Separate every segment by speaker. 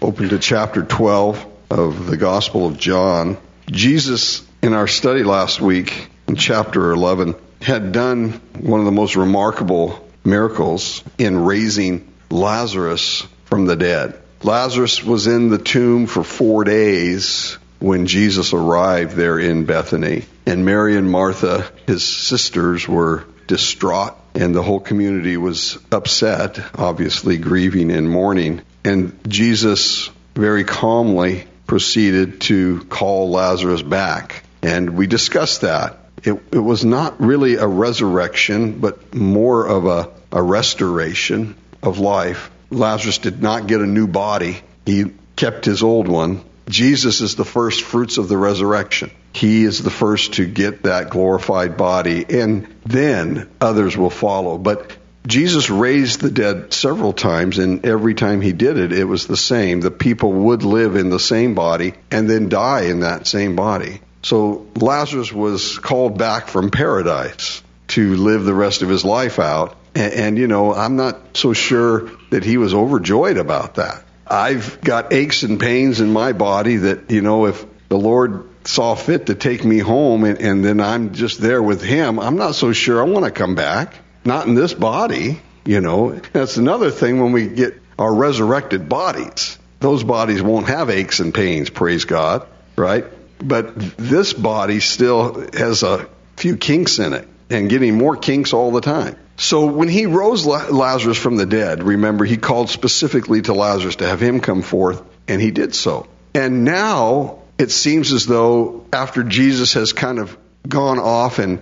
Speaker 1: open to chapter 12 of the Gospel of John. Jesus, in our study last week, in chapter 11, had done one of the most remarkable miracles in raising Lazarus from the dead. Lazarus was in the tomb for 4 days when Jesus arrived there in Bethany. And Mary and Martha, his sisters, were distraught, and the whole community was upset, obviously grieving and mourning. And Jesus very calmly proceeded to call Lazarus back. And we discussed that. It was not really a resurrection, but more of a restoration of life. Lazarus did not get a new body. He kept his old one. Jesus is the first fruits of the resurrection. He is the first to get that glorified body, and then others will follow. But Jesus raised the dead several times, and every time he did it, it was the same. The people would live in the same body and then die in that same body. So Lazarus was called back from paradise to live the rest of his life out. And I'm not so sure that he was overjoyed about that. I've got aches and pains in my body that, if the Lord saw fit to take me home and then I'm just there with him, I'm not so sure I want to come back. Not in this body, That's another thing when we get our resurrected bodies. Those bodies won't have aches and pains, praise God, right? But this body still has a few kinks in it and getting more kinks all the time. So when he rose Lazarus from the dead, remember, he called specifically to Lazarus to have him come forth, and he did so. And now it seems as though after Jesus has kind of gone off and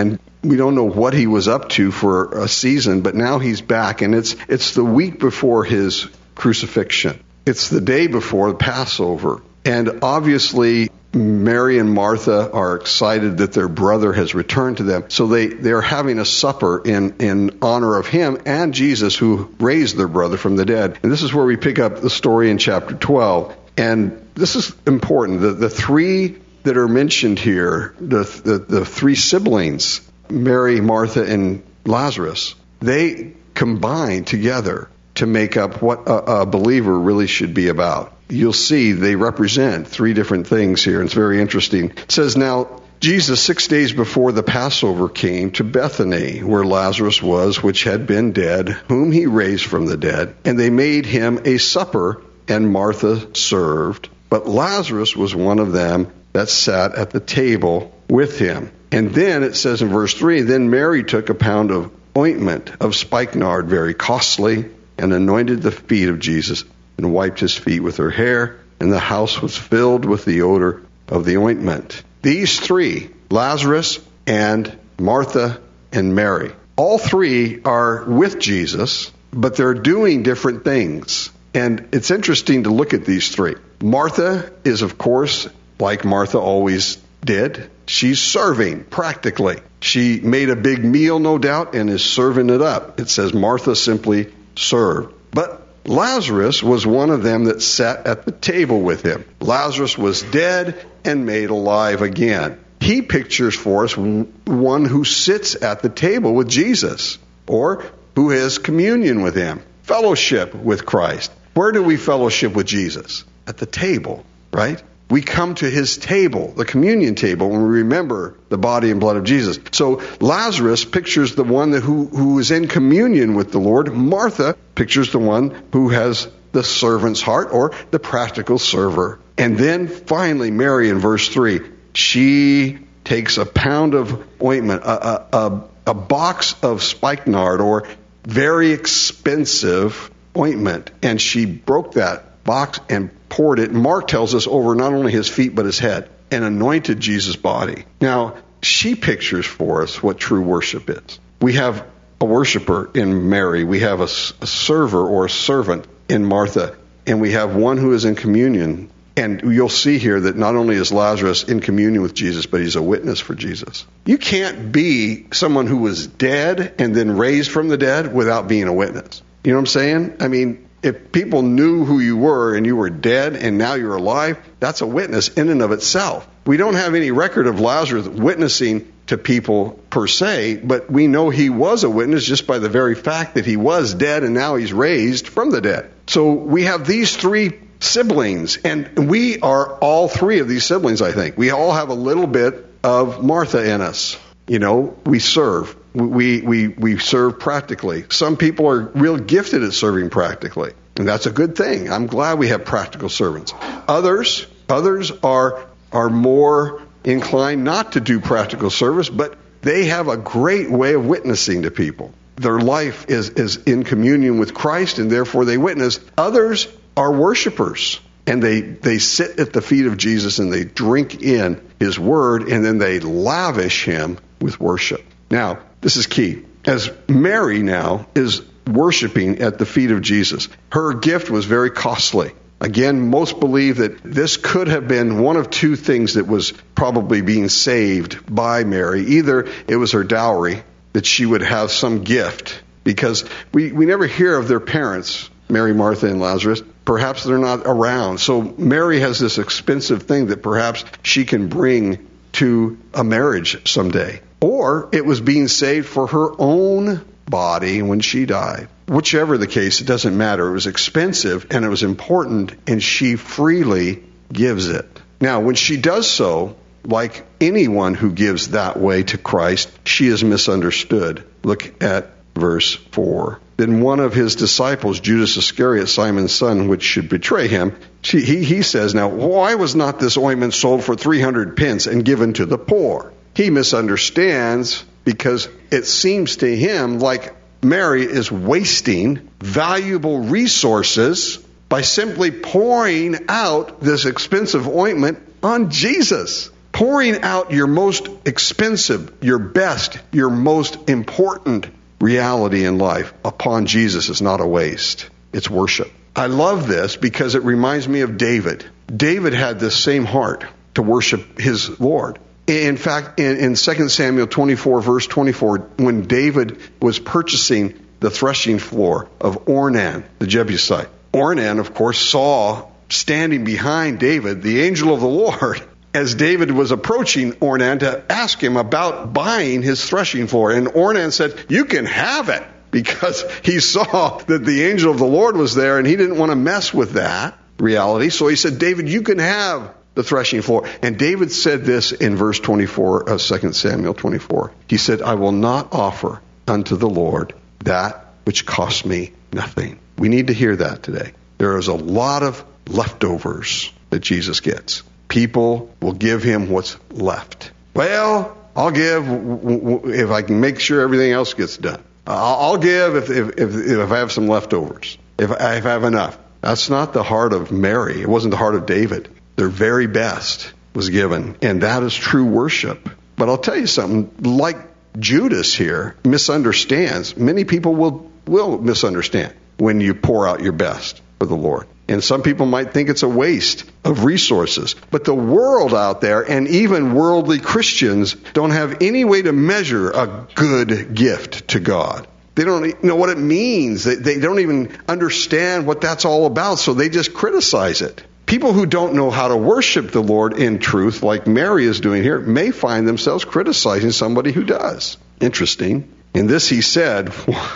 Speaker 1: we don't know what he was up to for a season, but now he's back, and it's the week before his crucifixion. It's the day before the Passover. And obviously, Mary and Martha are excited that their brother has returned to them. So they're having a supper in honor of him and Jesus, who raised their brother from the dead. And this is where we pick up the story in chapter 12. And this is important. The three that are mentioned here, the three siblings, Mary, Martha, and Lazarus, they combine together to make up what a believer really should be about. You'll see they represent three different things here. It's very interesting. It says, now, Jesus, 6 days before the Passover, came to Bethany, where Lazarus was, which had been dead, whom he raised from the dead. And they made him a supper, and Martha served. But Lazarus was one of them that sat at the table with him. And then it says in verse 3, then Mary took a pound of ointment of spikenard, very costly, and anointed the feet of Jesus, and wiped his feet with her hair, and the house was filled with the odor of the ointment. These three, Lazarus and Martha and Mary, all three are with Jesus, but they're doing different things. And it's interesting to look at these three. Martha is, of course, like Martha always did. She's serving, practically. She made a big meal, no doubt, and is serving it up. It says Martha simply served. But Lazarus was one of them that sat at the table with him. Lazarus was dead and made alive again. He pictures for us one who sits at the table with Jesus, or who has communion with him, fellowship with Christ. Where do we fellowship with Jesus? At the table, right? We come to his table, the communion table, when we remember the body and blood of Jesus. So Lazarus pictures the one who is in communion with the Lord. Martha pictures the one who has the servant's heart, or the practical server. And then finally, Mary in verse 3, she takes a pound of ointment, a box of spikenard, or very expensive ointment, and she broke that box and poured it. Mark tells us over not only his feet but his head, and anointed Jesus' body. Now, she pictures for us what true worship is. We have a worshiper in Mary. We have a server or a servant in Martha. And we have one who is in communion. And you'll see here that not only is Lazarus in communion with Jesus, but he's a witness for Jesus. You can't be someone who was dead and then raised from the dead without being a witness. You know what I'm saying? I mean, if people knew who you were and you were dead and now you're alive, that's a witness in and of itself. We don't have any record of Lazarus witnessing to people per se, but we know he was a witness just by the very fact that he was dead and now he's raised from the dead. So we have these three siblings. And we are all three of these siblings, I think. We all have a little bit of Martha in us. You know, we serve. We serve practically. Some people are real gifted at serving practically. And that's a good thing. I'm glad we have practical servants. Others are more inclined not to do practical service, but they have a great way of witnessing to people. Their life is in communion with Christ, and therefore they witness. Others are worshipers, and they sit at the feet of Jesus and they drink in his word, and then they lavish him with worship. Now, this is key. As Mary now is worshiping at the feet of Jesus, her gift was very costly. Again, most believe that this could have been one of two things that was probably being saved by Mary. Either it was her dowry, that she would have some gift, because we never hear of their parents, Mary, Martha, and Lazarus. Perhaps they're not around. So Mary has this expensive thing that perhaps she can bring to a marriage someday. Or it was being saved for her own body when she died. Whichever the case, it doesn't matter. It was expensive and it was important, and she freely gives it. Now, when she does so, like anyone who gives that way to Christ, she is misunderstood. Look at verse 4. Then one of his disciples, Judas Iscariot, Simon's son, which should betray him, he says, now, why was not this ointment sold for 300 pence and given to the poor? He misunderstands because it seems to him like Mary is wasting valuable resources by simply pouring out this expensive ointment on Jesus. Pouring out your most expensive, your best, your most important reality in life upon Jesus is not a waste. It's worship. I love this because it reminds me of David. David had this same heart to worship his Lord. In fact, in 2 Samuel 24, verse 24, when David was purchasing the threshing floor of Ornan, the Jebusite, Ornan, of course, saw standing behind David the angel of the Lord as David was approaching Ornan to ask him about buying his threshing floor. And Ornan said, you can have it, because he saw that the angel of the Lord was there and he didn't want to mess with that reality. So he said, David, you can have the threshing floor. And David said this in verse 24 of 2 Samuel 24. He said, I will not offer unto the Lord that which costs me nothing. We need to hear that today. There is a lot of leftovers that Jesus gets. People will give him what's left. Well, I'll give if I can make sure everything else gets done. I'll give if I have some leftovers, if I have enough. That's not the heart of Mary. It wasn't the heart of David. Their very best was given, and that is true worship. But I'll tell you something, like Judas here misunderstands. Many people will misunderstand when you pour out your best for the Lord. And some people might think it's a waste of resources. But the world out there, and even worldly Christians, don't have any way to measure a good gift to God. They don't know what it means. They don't even understand what that's all about, so they just criticize it. People who don't know how to worship the Lord in truth, like Mary is doing here, may find themselves criticizing somebody who does. Interesting. In this he said,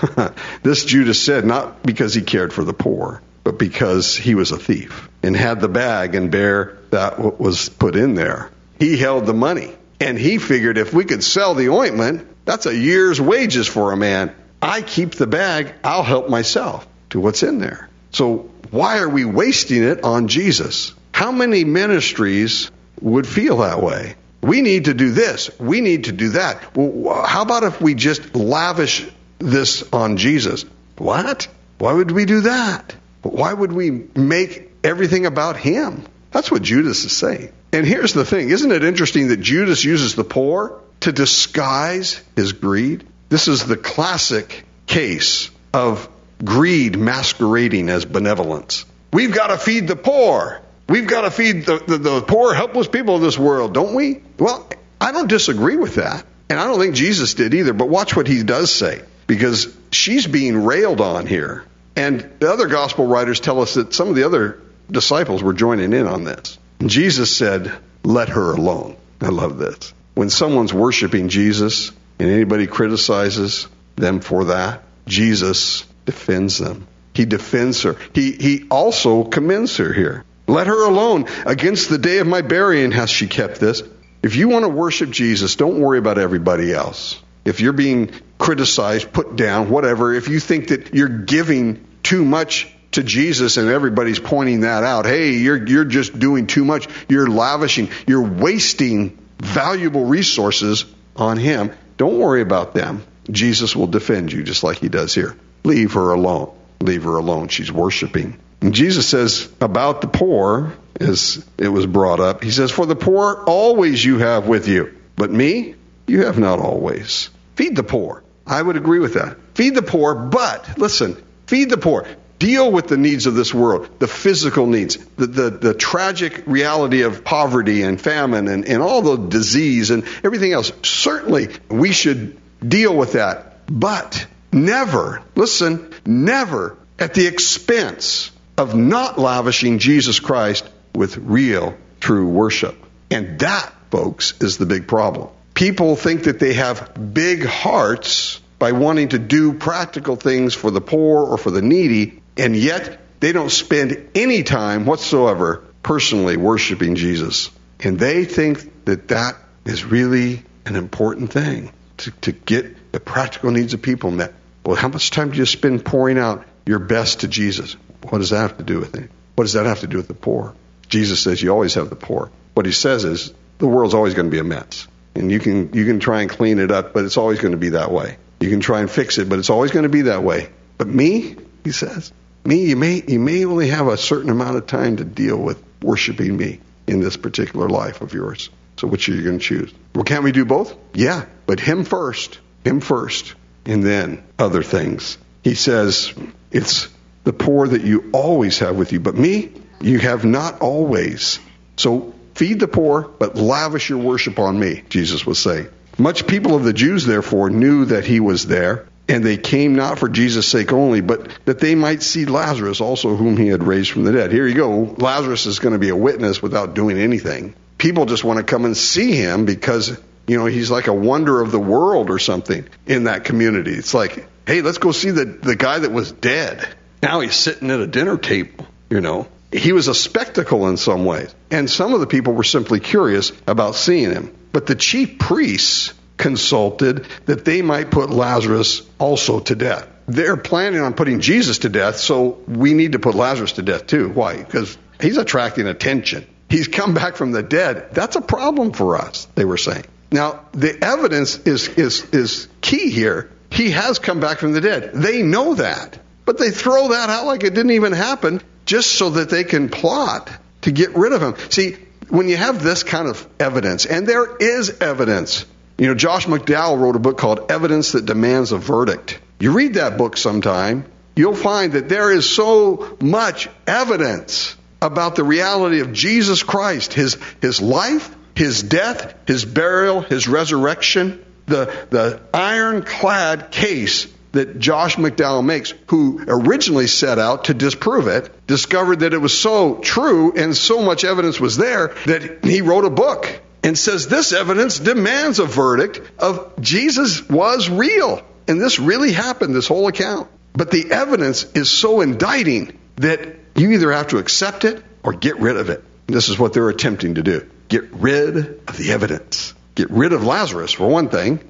Speaker 1: this Judas said, not because he cared for the poor, but because he was a thief and had the bag and bear that what was put in there. He held the money, and he figured if we could sell the ointment, that's a year's wages for a man. I keep the bag, I'll help myself to what's in there. So why are we wasting it on Jesus? How many ministries would feel that way? We need to do this. We need to do that. Well, how about if we just lavish this on Jesus? What? Why would we do that? Why would we make everything about him? That's what Judas is saying. And here's the thing. Isn't it interesting that Judas uses the poor to disguise his greed? This is the classic case of greed masquerading as benevolence. We've got to feed the poor. We've got to feed the poor, helpless people of this world, don't we? Well, I don't disagree with that. And I don't think Jesus did either. But watch what he does say, because she's being railed on here. And the other gospel writers tell us that some of the other disciples were joining in on this. And Jesus said, let her alone. I love this. When someone's worshiping Jesus and anybody criticizes them for that, Jesus defends them. He defends her. He also commends her here. Let her alone. Against the day of my burying hath she kept this. If you want to worship Jesus, don't worry about everybody else. If you're being criticized, put down, whatever, if you think that you're giving too much to Jesus and everybody's pointing that out, hey, you're just doing too much. You're lavishing. You're wasting valuable resources on him. Don't worry about them. Jesus will defend you just like he does here. Leave her alone. Leave her alone. She's worshiping. And Jesus says about the poor, as it was brought up, he says, for the poor always you have with you, but me you have not always. Feed the poor. I would agree with that. Feed the poor, but listen, feed the poor. Deal with the needs of this world, the physical needs, the tragic reality of poverty and famine and all the disease and everything else. Certainly we should deal with that, but never, listen, never at the expense of not lavishing Jesus Christ with real, true worship. And that, folks, is the big problem. People think that they have big hearts by wanting to do practical things for the poor or for the needy, and yet they don't spend any time whatsoever personally worshiping Jesus. And they think that that is really an important thing, to get the practical needs of people met. Well, how much time do you spend pouring out your best to Jesus? What does that have to do with it? What does that have to do with the poor? Jesus says you always have the poor. What he says is the world's always going to be a mess. And you can try and clean it up, but it's always going to be that way. You can try and fix it, but it's always going to be that way. But me, he says, you may only have a certain amount of time to deal with worshiping me in this particular life of yours. So which are you going to choose? Well, can't we do both? Yeah, but him first, and then other things. He says, it's the poor that you always have with you, but me, you have not always. So feed the poor, but lavish your worship on me, Jesus was saying. Much people of the Jews, therefore, knew that he was there, and they came not for Jesus' sake only, but that they might see Lazarus also, whom he had raised from the dead. Here you go. Lazarus is going to be a witness without doing anything. People just want to come and see him because, he's like a wonder of the world or something in that community. It's like, hey, let's go see the guy that was dead. Now he's sitting at a dinner table, He was a spectacle in some ways. And some of the people were simply curious about seeing him. But the chief priests consulted that they might put Lazarus also to death. They're planning on putting Jesus to death, so we need to put Lazarus to death too. Why? Because he's attracting attention. He's come back from the dead. That's a problem for us, they were saying. Now, the evidence is key here. He has come back from the dead. They know that. But they throw that out like it didn't even happen just so that they can plot to get rid of him. See, when you have this kind of evidence, and there is evidence. Josh McDowell wrote a book called Evidence That Demands a Verdict. You read that book sometime, you'll find that there is so much evidence about the reality of Jesus Christ, his life, his death, his burial, his resurrection, the ironclad case that Josh McDowell makes, who originally set out to disprove it, discovered that it was so true and so much evidence was there that he wrote a book and says this evidence demands a verdict of Jesus was real. And this really happened, this whole account. But the evidence is so indicting that you either have to accept it or get rid of it. And this is what they're attempting to do. Get rid of the evidence. Get rid of Lazarus, for one thing,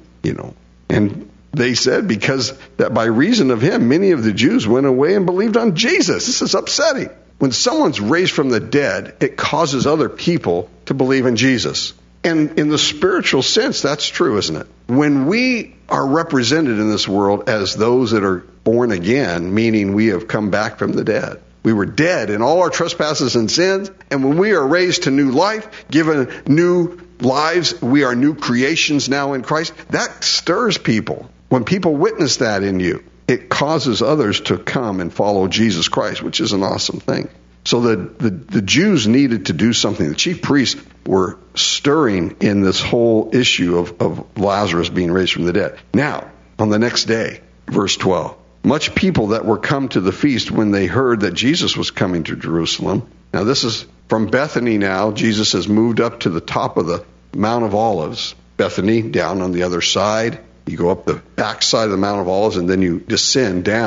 Speaker 1: And they said because that by reason of him, many of the Jews went away and believed on Jesus. This is upsetting. When someone's raised from the dead, it causes other people to believe in Jesus. And in the spiritual sense, that's true, isn't it? When we are represented in this world as those that are born again, meaning we have come back from the dead. We were dead in all our trespasses and sins, and when we are raised to new life, given new lives, we are new creations now in Christ. That stirs people. When people witness that in you, it causes others to come and follow Jesus Christ, which is an awesome thing. So the Jews needed to do something. The chief priests were stirring in this whole issue of Lazarus being raised from the dead. Now, on the next day, verse 12, much people that were come to the feast when they heard that Jesus was coming to Jerusalem. Now, this is from Bethany now. Jesus has moved up to the top of the Mount of Olives. Bethany, down on the other side. You go up the backside of the Mount of Olives, and then you descend down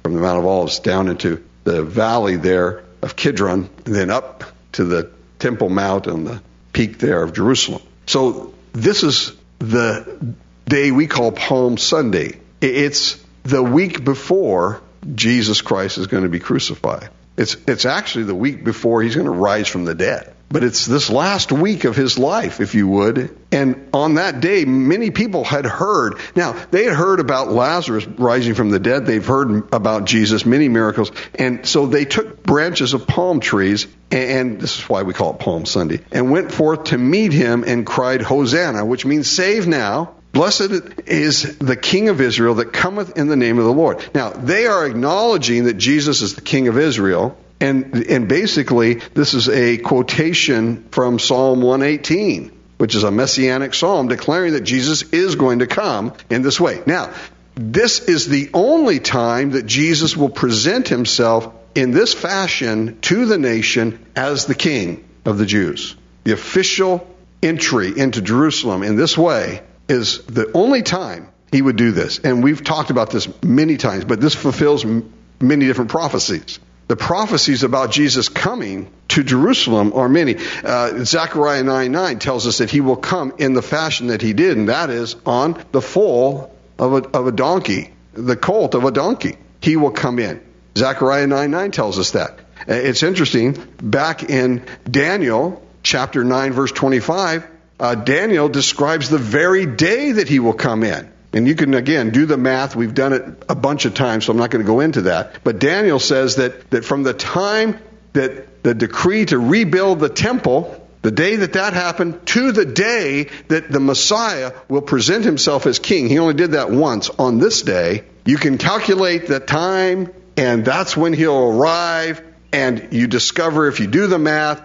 Speaker 1: from the Mount of Olives down into the valley there of Kidron, and then up to the Temple Mount on the peak there of Jerusalem. So this is the day we call Palm Sunday. It's the week before Jesus Christ is going to be crucified. It's actually the week before he's going to rise from the dead. But it's this last week of his life, if you would. And on that day, many people had heard. Now, they had heard about Lazarus rising from the dead. They've heard about Jesus, many miracles. And so they took branches of palm trees, and this is why we call it Palm Sunday, and went forth to meet him and cried, Hosanna, which means save now. Blessed is the King of Israel that cometh in the name of the Lord. Now, they are acknowledging that Jesus is the King of Israel. And basically, this is a quotation from Psalm 118, which is a messianic psalm declaring that Jesus is going to come in this way. Now, this is the only time that Jesus will present himself in this fashion to the nation as the King of the Jews. The official entry into Jerusalem in this way is the only time he would do this. And we've talked about this many times, but this fulfills many different prophecies. The prophecies about Jesus coming to Jerusalem are many. Zechariah 9:9 tells us that he will come in the fashion that he did, and that is on the foal of a donkey, the colt of a donkey. He will come in. Zechariah 9:9 tells us that. It's interesting. Back in Daniel chapter 9, verse 25, Daniel describes the very day that he will come in. And you can, again, do the math. We've done it a bunch of times, so I'm not going to go into that. But Daniel says that from the time that the decree to rebuild the temple, the day that happened, to the day that the Messiah will present himself as king. He only did that once on this day. You can calculate the time, and that's when he'll arrive. And you discover, if you do the math,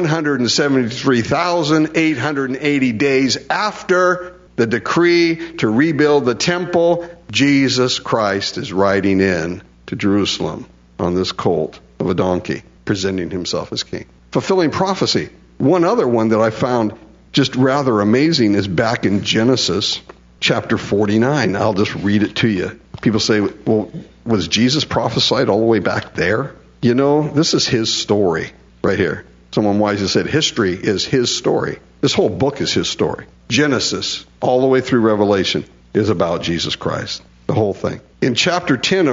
Speaker 1: 173,880 days after the decree to rebuild the temple, Jesus Christ is riding in to Jerusalem on this colt of a donkey, presenting himself as king. Fulfilling prophecy. One other one that I found just rather amazing is back in Genesis chapter 49. I'll just read it to you. People say, well, was Jesus prophesied all the way back there? You know, this is his story right here. Someone wisely said, history is his story. This whole book is his story. Genesis, all the way through Revelation, is about Jesus Christ. The whole thing. In chapter 10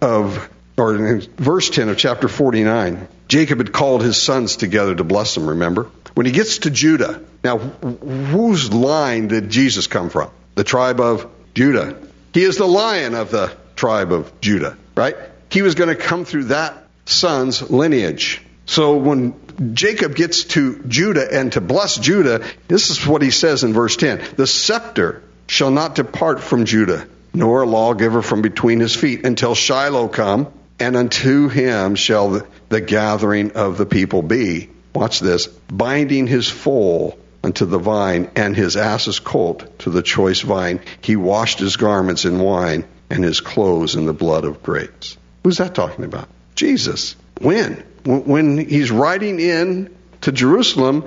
Speaker 1: or in verse 10 of chapter 49, Jacob had called his sons together to bless them, remember? When he gets to Judah, now, whose line did Jesus come from? The tribe of Judah. He is the lion of the tribe of Judah, right? He was going to come through that son's lineage. So when Jacob gets to Judah and to bless Judah, this is what he says in verse 10. The scepter shall not depart from Judah, nor a lawgiver from between his feet, until Shiloh come, and unto him shall the gathering of the people be. Watch this. Binding his foal unto the vine, and his ass's colt to the choice vine. He washed his garments in wine, and his clothes in the blood of grapes. Who's that talking about? Jesus. When? When he's riding in to Jerusalem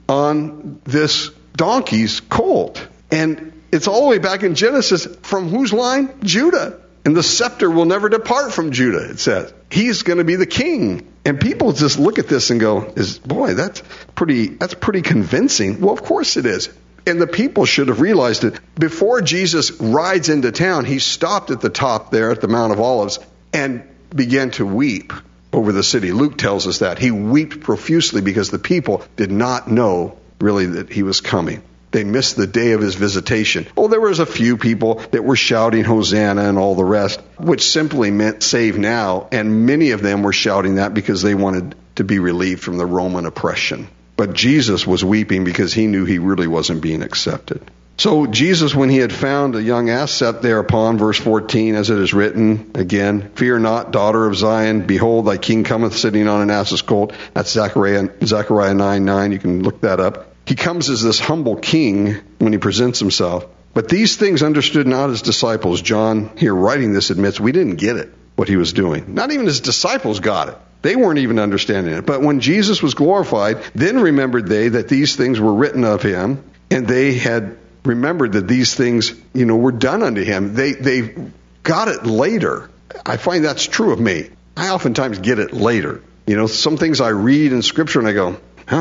Speaker 1: on this donkey's colt. And it's all the way back in Genesis. From whose line? Judah. And the scepter will never depart from Judah, it says. He's going to be the king. And people just look at this and go, boy, that's pretty convincing. Well, of course it is. And the people should have realized it. Before Jesus rides into town, he stopped at the top there at the Mount of Olives and began to weep over the city. Luke tells us that. He wept profusely because the people did not know really that he was coming. They missed the day of his visitation. Oh, there was a few people that were shouting Hosanna and all the rest, which simply meant save now. And many of them were shouting that because they wanted to be relieved from the Roman oppression. But Jesus was weeping because he knew he really wasn't being accepted. So Jesus, when he had found a young ass, sat thereupon, verse 14, as it is written, again, fear not, daughter of Zion, behold, thy king cometh sitting on an ass's colt. That's Zechariah 9:9. You can look that up. He comes as this humble king when he presents himself. But these things understood not his disciples. John, here writing this, admits we didn't get it, what he was doing. Not even his disciples got it. They weren't even understanding it. But when Jesus was glorified, then remembered they that these things were written of him, and they had remembered that these things, were done unto him. They got it later. I find that's true of me. I oftentimes get it later. Some things I read in Scripture and I go,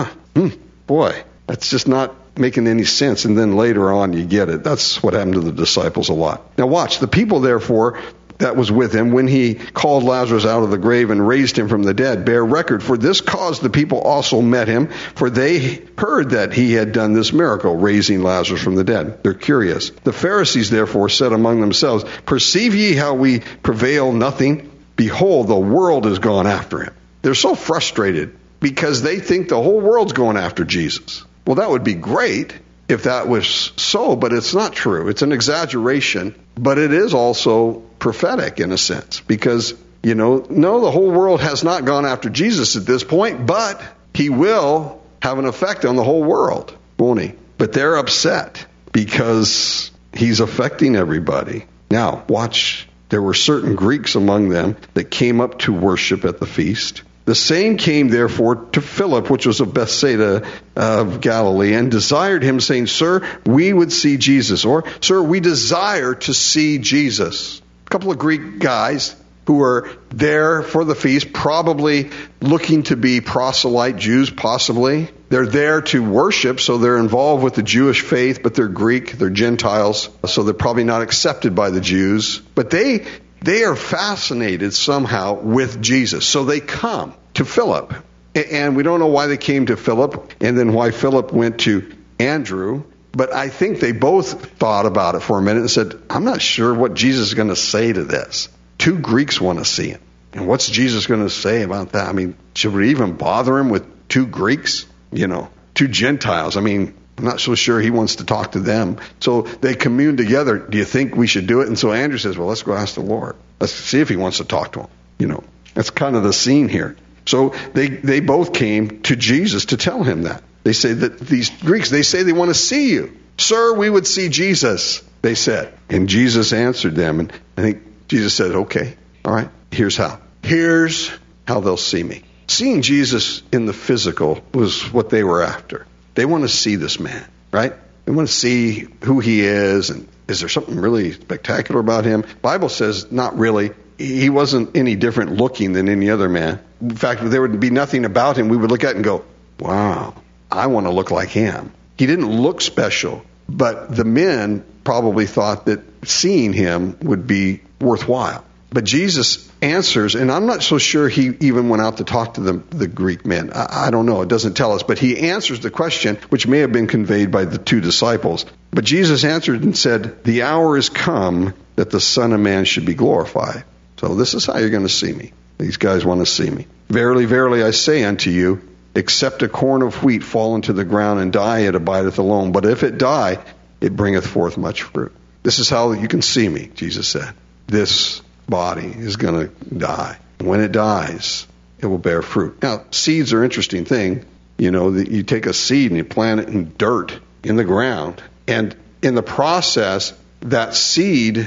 Speaker 1: boy, that's just not making any sense. And then later on you get it. That's what happened to the disciples a lot. Now watch, the people therefore that was with him when he called Lazarus out of the grave and raised him from the dead bear record. For this cause the people also met him, for they heard that he had done this miracle, raising Lazarus from the dead. They're curious. The Pharisees therefore said among themselves, perceive ye how we prevail nothing? Behold, the world is gone after him. They're so frustrated because they think the whole world's going after Jesus. Well, that would be great if that was so, but it's not true. It's an exaggeration, but it is also prophetic in a sense because, no, the whole world has not gone after Jesus at this point, but he will have an effect on the whole world, won't he? But they're upset because he's affecting everybody. Now, watch. There were certain Greeks among them that came up to worship at the feast. The same came therefore to Philip, which was of Bethsaida of Galilee, and desired him, saying, Sir, we would see Jesus. Or, Sir, we desire to see Jesus. A couple of Greek guys who were there for the feast, probably looking to be proselyte Jews, possibly. They're there to worship, so they're involved with the Jewish faith, but they're Greek, they're Gentiles, so they're probably not accepted by the Jews. But they are fascinated somehow with Jesus. So they come to Philip. And we don't know why they came to Philip and then why Philip went to Andrew. But I think they both thought about it for a minute and said, I'm not sure what Jesus is going to say to this. Two Greeks want to see him. And what's Jesus going to say about that? I mean, should we even bother him with two Greeks? Two Gentiles. I mean, I'm not so sure he wants to talk to them. So they commune together. Do you think we should do it? And so Andrew says, well, let's go ask the Lord. Let's see if he wants to talk to him. That's kind of the scene here. So they both came to Jesus to tell him that. They say that these Greeks, they say they want to see you. Sir, we would see Jesus, they said. And Jesus answered them. And I think Jesus said, okay, all right, here's how. Here's how they'll see me. Seeing Jesus in the physical was what they were after. They want to see this man, right? They want to see who he is, and is there something really spectacular about him? The Bible says not really. He wasn't any different looking than any other man. In fact, there would be nothing about him we would look at and go, wow, I want to look like him. He didn't look special, but the men probably thought that seeing him would be worthwhile. But Jesus answers, and I'm not so sure he even went out to talk to the Greek men. I don't know. It doesn't tell us. But he answers the question, which may have been conveyed by the two disciples. But Jesus answered and said, the hour is come that the Son of Man should be glorified. So this is how you're going to see me. These guys want to see me. Verily, verily, I say unto you, except a corn of wheat fall into the ground and die, it abideth alone. But if it die, it bringeth forth much fruit. This is how you can see me, Jesus said. This body is going to die. When it dies, it will bear fruit. Now, seeds are an interesting thing. You take a seed and you plant it in dirt in the ground. And in the process, that seed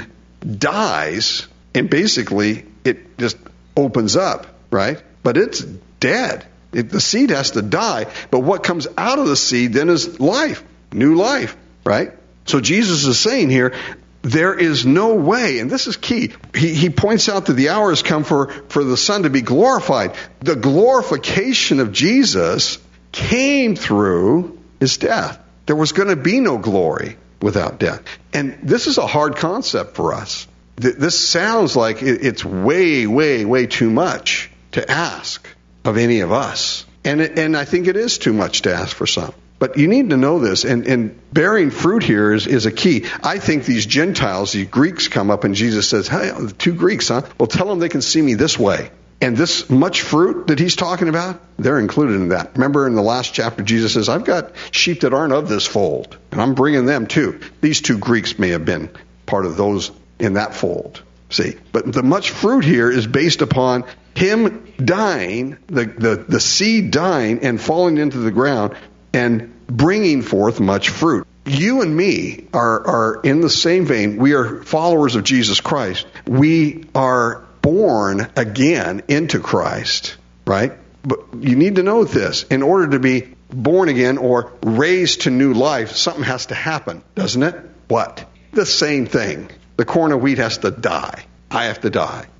Speaker 1: dies and basically it just opens up, right? But it's dead. The seed has to die. But what comes out of the seed then is life, new life, right? So Jesus is saying here, there is no way, and this is key. He points out that the hour has come for the Son to be glorified. The glorification of Jesus came through his death. There was going to be no glory without death. And this is a hard concept for us. This sounds like it's way, way, way too much to ask of any of us. And I think it is too much to ask for some. But you need to know this, and bearing fruit here is a key. I think these Gentiles, these Greeks come up and Jesus says, hey, the two Greeks, huh? Well, tell them they can see me this way. And this much fruit that he's talking about, they're included in that. Remember in the last chapter, Jesus says, I've got sheep that aren't of this fold, and I'm bringing them too. These two Greeks may have been part of those in that fold. See, but the much fruit here is based upon him dying, the seed dying and falling into the ground and bringing forth much fruit. You and me are in the same vein. We are followers of Jesus Christ. We are born again into Christ, right? But you need to know this. In order to be born again or raised to new life, something has to happen, doesn't it? What? The same thing. The corn of wheat has to die. I have to die.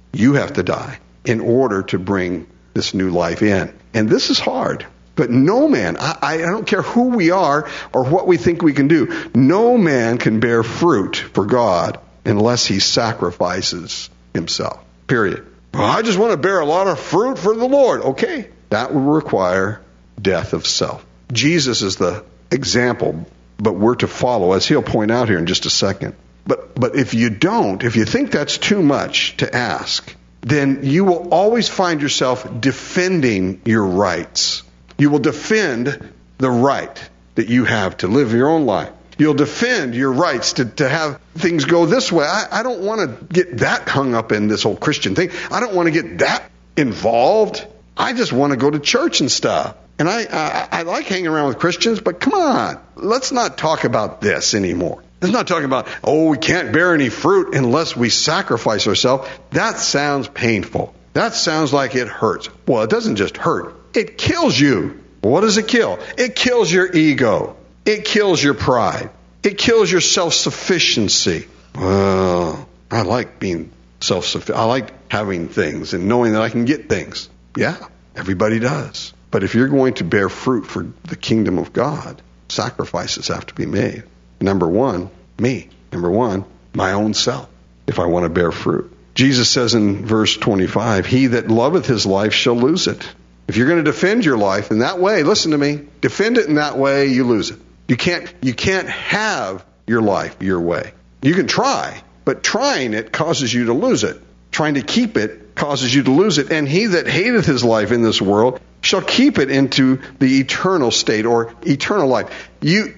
Speaker 1: You have to die in order to bring this new life in. And this is hard. But no man, I don't care who we are or what we think we can do, no man can bear fruit for God unless he sacrifices himself. Period. Well, I just want to bear a lot of fruit for the Lord. Okay. That will require death of self. Jesus is the example, but we're to follow, as he'll point out here in just a second. But if you think that's too much to ask, then you will always find yourself defending your rights. You will defend the right that you have to live your own life. You'll defend your rights to have things go this way. I don't want to get that hung up in this whole Christian thing. I don't want to get that involved. I just want to go to church and stuff. And I like hanging around with Christians, but come on, let's not talk about this anymore. Let's not talk about, we can't bear any fruit unless we sacrifice ourselves. That sounds painful. That sounds like it hurts. Well, it doesn't just hurt. It kills you. What does it kill? It kills your ego. It kills your pride. It kills your self-sufficiency. Well, I like being self-sufficient. I like having things and knowing that I can get things. Yeah, everybody does. But if you're going to bear fruit for the kingdom of God, sacrifices have to be made. Number one, me. Number one, my own self, if I want to bear fruit. Jesus says in verse 25, he that loveth his life shall lose it. If you're going to defend your life in that way, listen to me, defend it in that way, you lose it. You can't have your life your way. You can try, but trying it causes you to lose it. Trying to keep it causes you to lose it. And he that hateth his life in this world shall keep it into the eternal state or eternal life.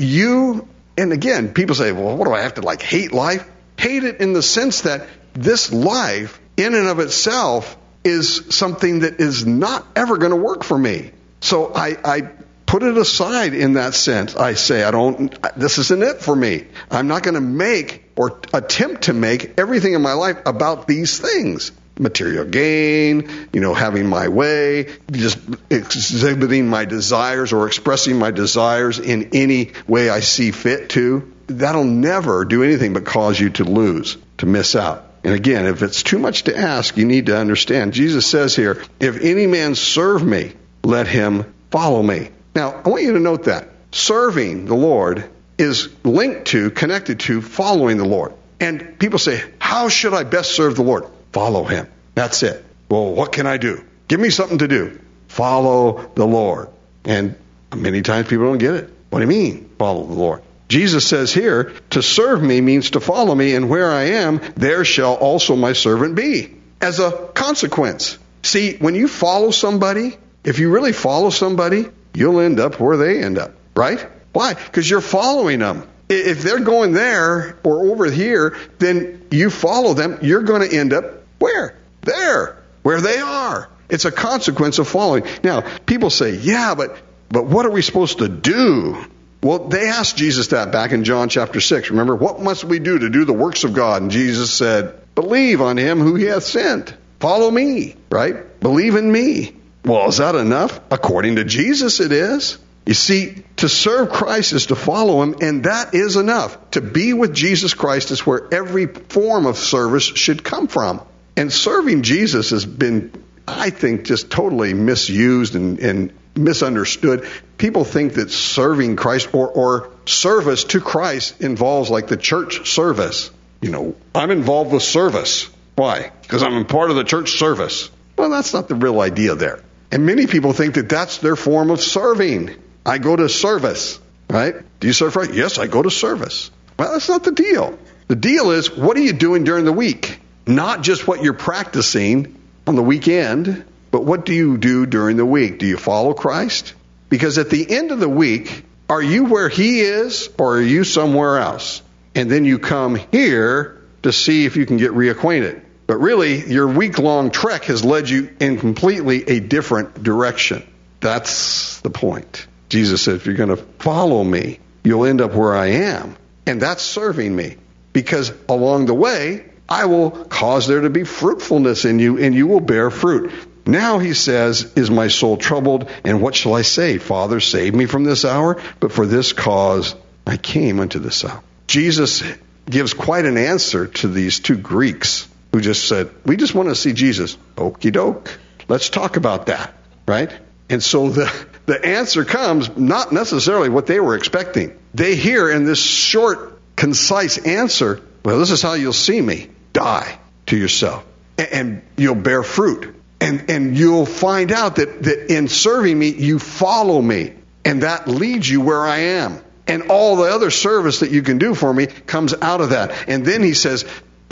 Speaker 1: And again, people say, well, what do I have to hate life? Hate it in the sense that this life in and of itself is something that is not ever going to work for me. So I put it aside in that sense. I say, this isn't it for me. I'm not going to make or attempt to make everything in my life about these things. Material gain, having my way, just exhibiting my desires or expressing my desires in any way I see fit to. That'll never do anything but cause you to lose, to miss out. And again, if it's too much to ask, you need to understand. Jesus says here, if any man serve me, let him follow me. Now, I want you to note that. Serving the Lord is connected to following the Lord. And people say, how should I best serve the Lord? Follow him. That's it. Well, what can I do? Give me something to do. Follow the Lord. And many times people don't get it. What do you mean, follow the Lord? Jesus says here, to serve me means to follow me, and where I am, there shall also my servant be. As a consequence. See, when you follow somebody, if you really follow somebody, you'll end up where they end up, right? Why? Because you're following them. If they're going there or over here, then you follow them, you're going to end up where? There, where they are. It's a consequence of following. Now, people say, yeah, but what are we supposed to do? Well, they asked Jesus that back in John chapter 6. Remember, what must we do to do the works of God? And Jesus said, believe on him who he hath sent. Follow me, right? Believe in me. Well, is that enough? According to Jesus, it is. You see, to serve Christ is to follow him, and that is enough. To be with Jesus Christ is where every form of service should come from. And serving Jesus has been, I think, just totally misused and misunderstood. People think that serving Christ or service to Christ involves like the church service. I'm involved with service. Why? Because I'm a part of the church service. Well, that's not the real idea there. And many people think that that's their form of serving. I go to service, right? Do you serve Christ? Yes, I go to service. Well, that's not the deal. The deal is, what are you doing during the week? Not just what you're practicing on the weekend, but what do you do during the week? Do you follow Christ? Because at the end of the week, are you where he is or are you somewhere else? And then you come here to see if you can get reacquainted. But really, your week-long trek has led you in completely a different direction. That's the point. Jesus said, if you're going to follow me, you'll end up where I am. And that's serving me. Because along the way, I will cause there to be fruitfulness in you, and you will bear fruit. Now, he says, is my soul troubled, and what shall I say? Father, save me from this hour, but for this cause I came unto this hour. Jesus gives quite an answer to these two Greeks. who just said, we just want to see Jesus. Okie doke. Let's talk about that, right? And so the answer comes not necessarily what they were expecting. They hear in this short, concise answer, well, this is how you'll see me. Die to yourself. And you'll bear fruit. And you'll find out that in serving me, you follow me. And that leads you where I am. And all the other service that you can do for me comes out of that. And then he says,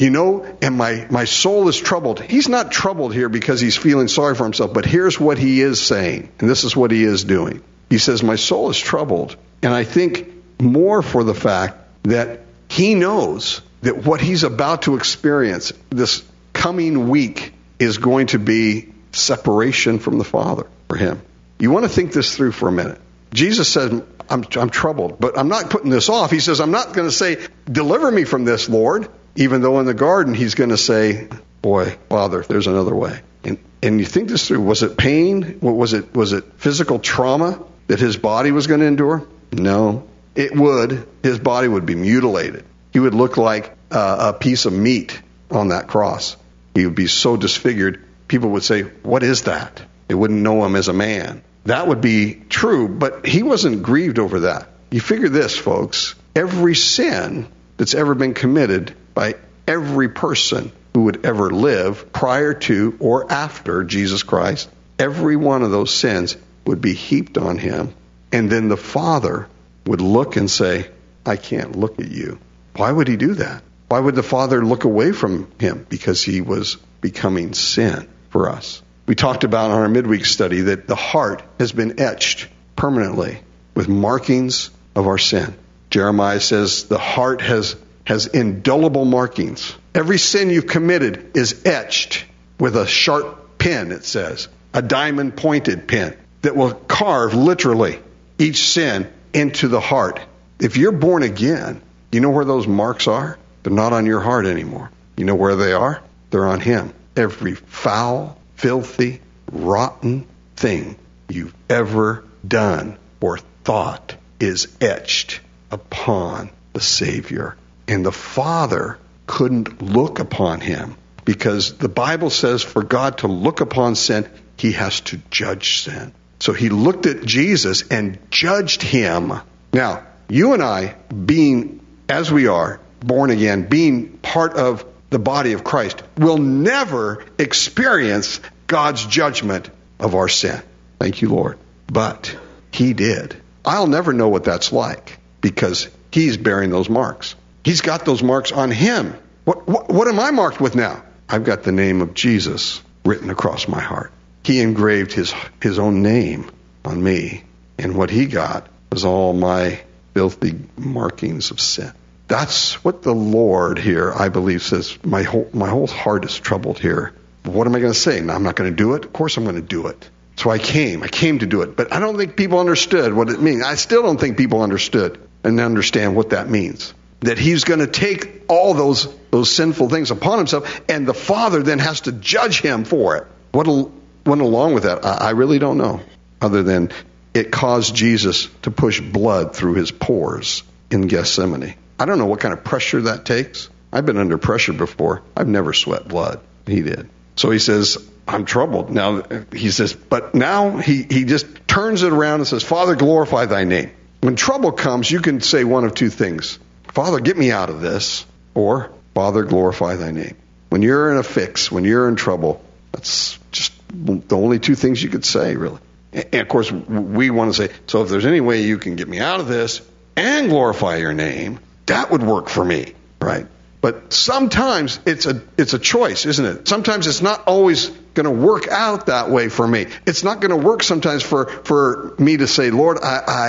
Speaker 1: and my soul is troubled. He's not troubled here because he's feeling sorry for himself, but here's what he is saying, and this is what he is doing. He says, my soul is troubled, and I think more for the fact that he knows that what he's about to experience this coming week is going to be separation from the Father for him. You want to think this through for a minute. Jesus said, I'm troubled, but I'm not putting this off. He says, I'm not going to say, deliver me from this, Lord. Even though in the garden he's going to say, boy, Father, there's another way. And you think this through. Was it pain? Was it physical trauma that his body was going to endure? No. It would. His body would be mutilated. He would look like a piece of meat on that cross. He would be so disfigured, people would say, what is that? They wouldn't know him as a man. That would be true, but he wasn't grieved over that. You figure this, folks. Every sin that's ever been committed by every person who would ever live prior to or after Jesus Christ, every one of those sins would be heaped on him. And then the Father would look and say, I can't look at you. Why would he do that? Why would the Father look away from him? Because he was becoming sin for us. We talked about in our midweek study that the heart has been etched permanently with markings of our sin. Jeremiah says the heart has indelible markings. Every sin you've committed is etched with a sharp pen, it says, a diamond-pointed pen that will carve literally each sin into the heart. If you're born again, you know where those marks are? They're not on your heart anymore. You know where they are? They're on him. Every foul, filthy, rotten thing you've ever done or thought is etched upon the Savior. And the Father couldn't look upon him because the Bible says for God to look upon sin, he has to judge sin. So he looked at Jesus and judged him. Now, you and I, being as we are, born again, being part of the body of Christ, will never experience God's judgment of our sin. Thank you, Lord. But he did. I'll never know what that's like because he's bearing those marks. He's got those marks on him. What am I marked with now? I've got the name of Jesus written across my heart. He engraved his own name on me. And what he got was all my filthy markings of sin. That's what the Lord here, I believe, says, my whole heart is troubled here. What am I going to say? No, I'm not going to do it? Of course I'm going to do it. So I came to do it. But I don't think people understood what it means. I still don't think people understood and understand what that means. That he's going to take all those sinful things upon himself, and the Father then has to judge him for it. What went along with that? I really don't know, other than it caused Jesus to push blood through his pores in Gethsemane. I don't know what kind of pressure that takes. I've been under pressure before. I've never sweat blood. He did. So he says, I'm troubled. Now, he says, but now he just turns it around and says, Father, glorify thy name. When trouble comes, you can say one of two things. Father, get me out of this. Or, Father, glorify thy name. When you're in a fix, when you're in trouble, that's just the only two things you could say, really. And of course, we want to say, so if there's any way you can get me out of this and glorify your name, that would work for me, right? But sometimes it's a choice, isn't it? Sometimes it's not always going to work out that way for me. It's not going to work sometimes for me to say, Lord,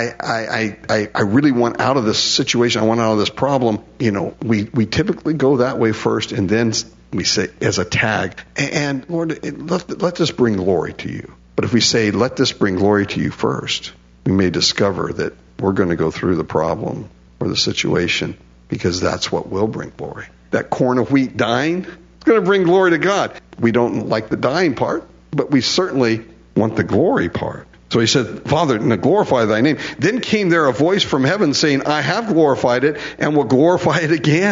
Speaker 1: I really want out of this situation. I want out of this problem. You know, we typically go that way first, and then we say as a tag, and Lord, let this bring glory to you. But if we say, let this bring glory to you first, we may discover that we're going to go through the problem or the situation, because that's what will bring glory. That corn of wheat dying, it's going to bring glory to God. We don't like the dying part, but we certainly want the glory part. So he said, Father, glorify thy name. Then came there a voice from heaven saying, I have glorified it and will glorify it again.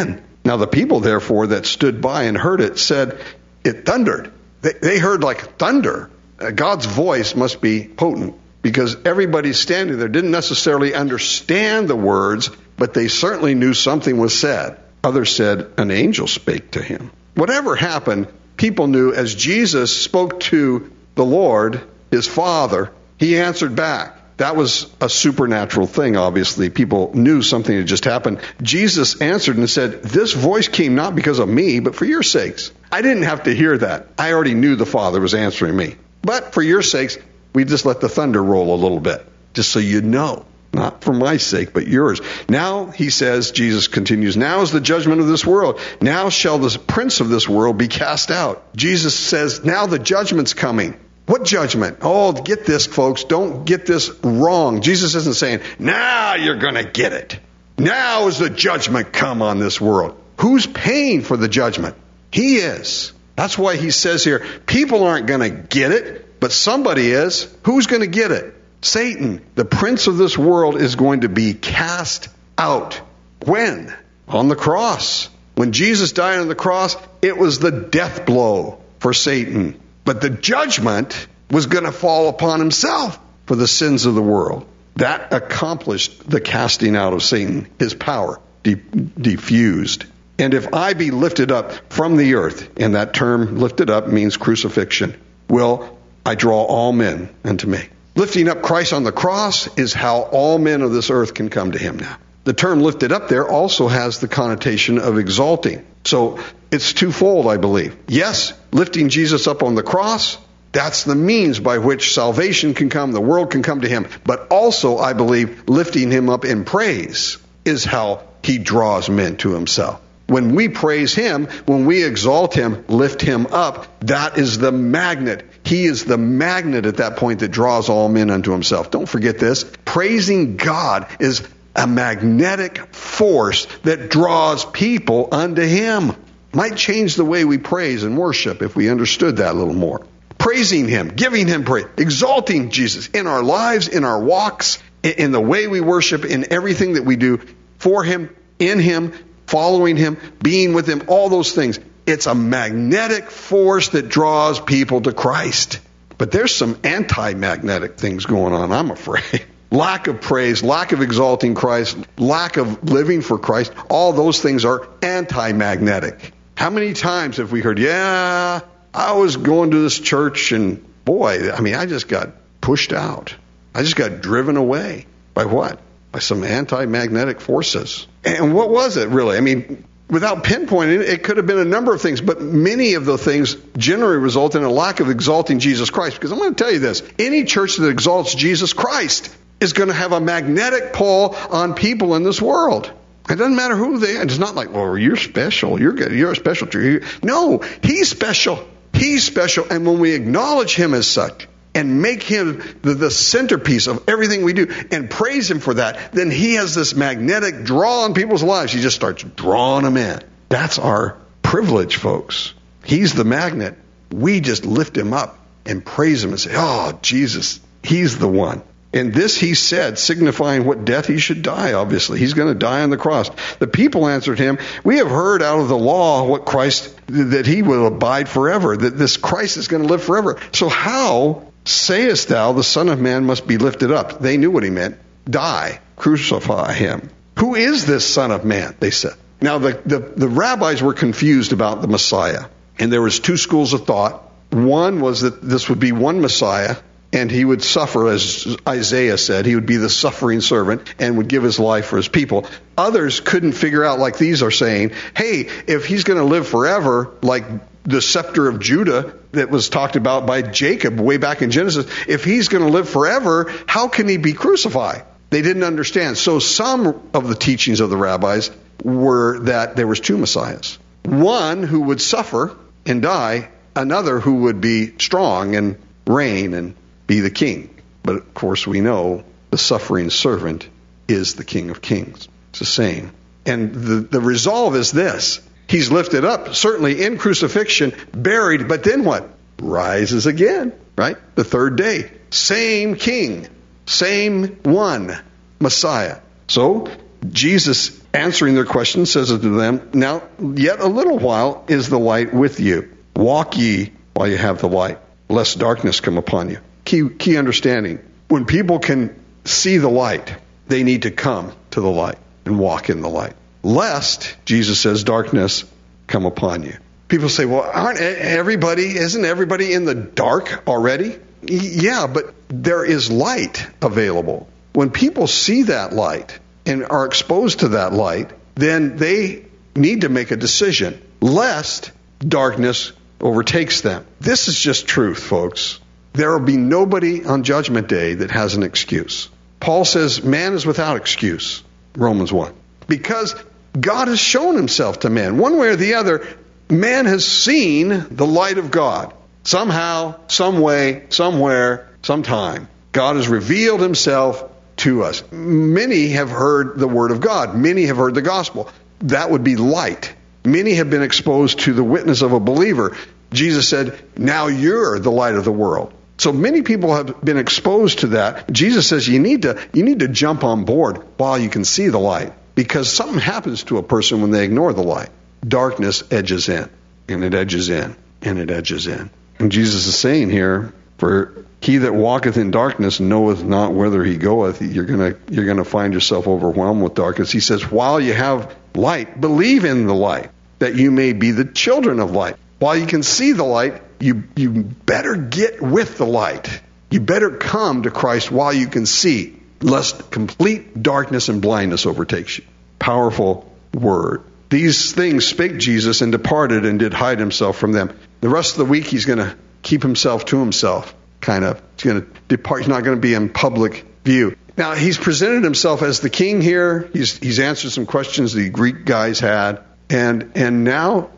Speaker 1: Now the people, therefore, that stood by and heard it said, it thundered. They heard like thunder. God's voice must be potent, because everybody standing there didn't necessarily understand the words, but they certainly knew something was said. Others said, an angel spake to him. Whatever happened, people knew as Jesus spoke to the Lord, his Father, he answered back. That was a supernatural thing, obviously. People knew something had just happened. Jesus answered and said, this voice came not because of me, but for your sakes. I didn't have to hear that. I already knew the Father was answering me. But for your sakes, we just let the thunder roll a little bit, just so you know. Not for my sake, but yours. Now, he says, Jesus continues, now is the judgment of this world. Now shall the prince of this world be cast out. Jesus says, now the judgment's coming. What judgment? Oh, get this, folks. Don't get this wrong. Jesus isn't saying, now you're going to get it. Now is the judgment come on this world. Who's paying for the judgment? He is. That's why he says here, people aren't going to get it, but somebody is. Who's going to get it? Satan, the prince of this world, is going to be cast out. When? On the cross. When Jesus died on the cross, it was the death blow for Satan. But the judgment was going to fall upon himself for the sins of the world. That accomplished the casting out of Satan, his power diffused. And if I be lifted up from the earth, and that term lifted up means crucifixion, will I draw all men unto me. Lifting up Christ on the cross is how all men of this earth can come to him now. The term lifted up there also has the connotation of exalting. So it's twofold, I believe. Yes, lifting Jesus up on the cross, that's the means by which salvation can come, the world can come to him. But also, I believe, lifting him up in praise is how he draws men to himself. When we praise him, when we exalt him, lift him up, that is the magnet. He is the magnet at that point that draws all men unto himself. Don't forget this. Praising God is a magnetic force that draws people unto him. Might change the way we praise and worship if we understood that a little more. Praising him, giving him praise, exalting Jesus in our lives, in our walks, in the way we worship, in everything that we do for him, in him, following him, being with him, all those things. It's a magnetic force that draws people to Christ. But there's some anti-magnetic things going on, I'm afraid. Lack of praise, lack of exalting Christ, lack of living for Christ, all those things are anti-magnetic. How many times have we heard, yeah, I was going to this church and boy, I just got pushed out. I just got driven away. By what? By some anti-magnetic forces. And what was it really? Without pinpointing it, it could have been a number of things, but many of the things generally result in a lack of exalting Jesus Christ. Because I'm going to tell you this, any church that exalts Jesus Christ is going to have a magnetic pull on people in this world. It doesn't matter who they are. It's not like, well, you're special. You're good. You're a special church. No, he's special. He's special. And when we acknowledge him as such and make him the centerpiece of everything we do and praise him for that, then he has this magnetic draw on people's lives. He just starts drawing them in. That's our privilege, folks. He's the magnet. We just lift him up and praise him and say, oh, Jesus, he's the one. And this he said, signifying what death he should die, obviously. He's going to die on the cross. The people answered him, we have heard out of the law what Christ, that he will abide forever, that this Christ is going to live forever. So how sayest thou the Son of Man must be lifted up? They knew what he meant. Die, crucify him. Who is this Son of Man? They said. Now the rabbis were confused about the Messiah. And there was two schools of thought. One was that this would be one Messiah, and he would suffer, as Isaiah said. He would be the suffering servant and would give his life for his people. Others couldn't figure out, like these are saying, hey, if he's going to live forever, like the scepter of Judah that was talked about by Jacob way back in Genesis, if he's going to live forever, how can he be crucified? They didn't understand. So some of the teachings of the rabbis were that there was two Messiahs. One who would suffer and die, another who would be strong and reign and be the king. But of course we know the suffering servant is the King of Kings. It's the same. And the resolve is this. He's lifted up, certainly in crucifixion, buried, but then what? Rises again, right? The third day. Same king, same one, Messiah. So Jesus answering their question, says unto them, now yet a little while is the light with you. Walk ye while you have the light, lest darkness come upon you. Key understanding. When people can see the light, they need to come to the light and walk in the light. Lest, Jesus says, darkness come upon you. People say, well, isn't everybody in the dark already? Yeah, but there is light available. When people see that light and are exposed to that light, then they need to make a decision, lest darkness overtakes them. This is just truth, folks. There will be nobody on Judgment Day that has an excuse. Paul says man is without excuse, Romans 1. Because God has shown himself to man. One way or the other, man has seen the light of God. Somehow, some way, somewhere, sometime, God has revealed himself to us. Many have heard the word of God. Many have heard the gospel. That would be light. Many have been exposed to the witness of a believer. Jesus said, now you're the light of the world. So many people have been exposed to that. Jesus says you need to jump on board while you can see the light, because something happens to a person when they ignore the light. Darkness edges in, and it edges in, and it edges in. And Jesus is saying here, for he that walketh in darkness knoweth not whither he goeth. You're gonna find yourself overwhelmed with darkness. He says, while you have light, believe in the light, that you may be the children of light. While you can see the light, you better get with the light. You better come to Christ while you can see, lest complete darkness and blindness overtakes you. Powerful word. These things spake Jesus and departed and did hide himself from them. The rest of the week he's going to keep himself to himself, kind of. He's going to depart. He's not going to be in public view. Now, he's presented himself as the king here. He's answered some questions the Greek guys had. And now,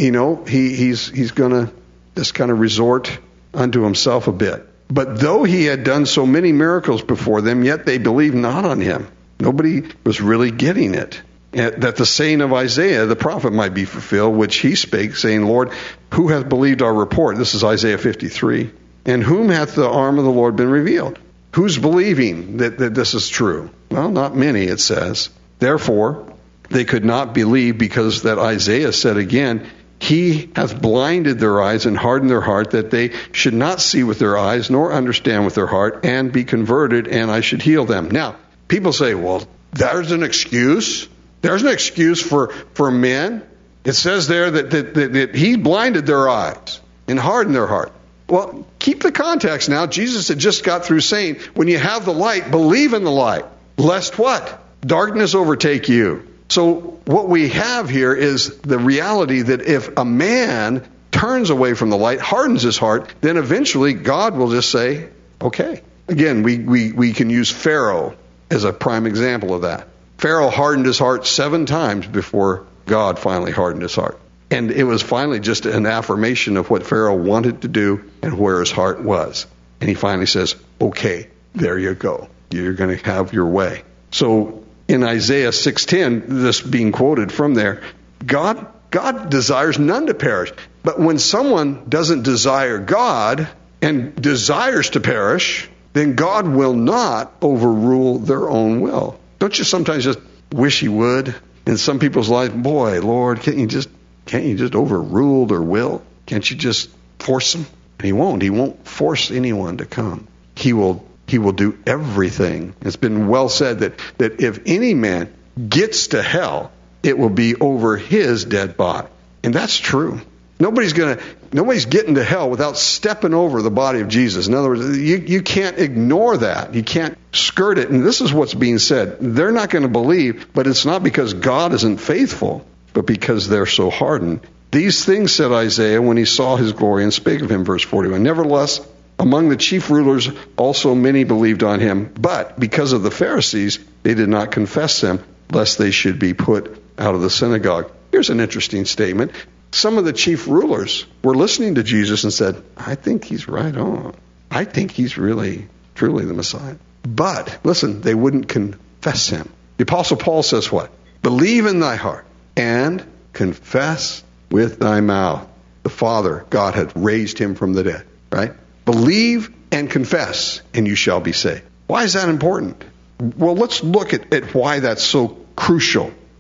Speaker 1: he's going to just kind of resort unto himself a bit. But though he had done so many miracles before them, yet they believed not on him. Nobody was really getting it. That the saying of Isaiah, the prophet, might be fulfilled, which he spake, saying, Lord, who hath believed our report? This is Isaiah 53. And whom hath the arm of the Lord been revealed? Who's believing that this is true? Well, not many, it says. Therefore, they could not believe, because that Isaiah said again, he hath blinded their eyes and hardened their heart, that they should not see with their eyes, nor understand with their heart, and be converted, and I should heal them. Now, people say, well, there's an excuse. There's an excuse for men. It says there that he blinded their eyes and hardened their heart. Well, keep the context now. Jesus had just got through saying, when you have the light, believe in the light. Lest what? Darkness overtake you. So what we have here is the reality that if a man turns away from the light, hardens his heart, then eventually God will just say, okay. Again, we can use Pharaoh as a prime example of that. Pharaoh hardened his heart 7 times before God finally hardened his heart. And it was finally just an affirmation of what Pharaoh wanted to do and where his heart was. And he finally says, okay, there you go. You're going to have your way. So in Isaiah 6:10, this being quoted from there, God desires none to perish. But when someone doesn't desire God and desires to perish, then God will not overrule their own will. Don't you sometimes just wish he would? In some people's lives, boy, Lord, can't you just overrule their will? Can't you just force them? And he won't. He won't force anyone to come. He will do everything. It's been well said that if any man gets to hell, it will be over his dead body. And that's true. Nobody's getting to hell without stepping over the body of Jesus. In other words, you can't ignore that. You can't skirt it. And this is what's being said. They're not going to believe, but it's not because God isn't faithful, but because they're so hardened. These things said Isaiah when he saw his glory and spake of him, verse 41. Nevertheless, among the chief rulers also many believed on him, but because of the Pharisees, they did not confess him, lest they should be put out of the synagogue. Here's an interesting statement. Some of the chief rulers were listening to Jesus and said, I think he's right on. I think he's really, truly the Messiah. But, listen, they wouldn't confess him. The Apostle Paul says what? Believe in thy heart and confess with thy mouth. The Father, God, had raised him from the dead, right? Believe and confess, and you shall be saved. Why is that important? Well, let's look at why that's so crucial.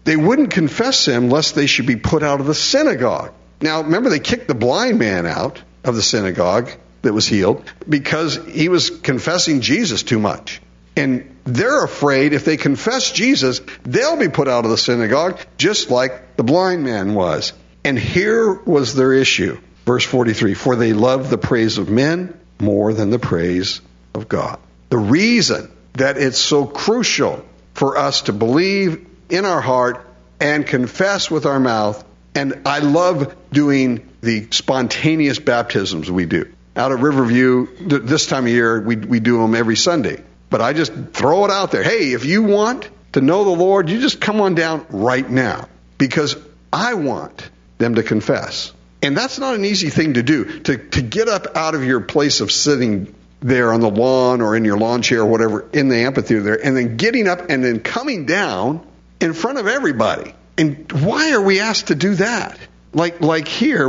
Speaker 1: They wouldn't confess him lest they should be put out of the synagogue. Now, remember, they kicked the blind man out of the synagogue that was healed because he was confessing Jesus too much. And they're afraid if they confess Jesus, they'll be put out of the synagogue just like the blind man was. And here was their issue. Verse 43, for they love the praise of men more than the praise of God. The reason that it's so crucial for us to believe in our heart and confess with our mouth, and I love doing the spontaneous baptisms we do. Out at Riverview, this time of year, we do them every Sunday. But I just throw it out there. Hey, if you want to know the Lord, you just come on down right now. Because I want them to confess. And that's not an easy thing to do. To get up out of your place of sitting there on the lawn or in your lawn chair or whatever, in the amphitheater there, and then getting up and then coming down in front of everybody. And why are we asked to do that? Like here,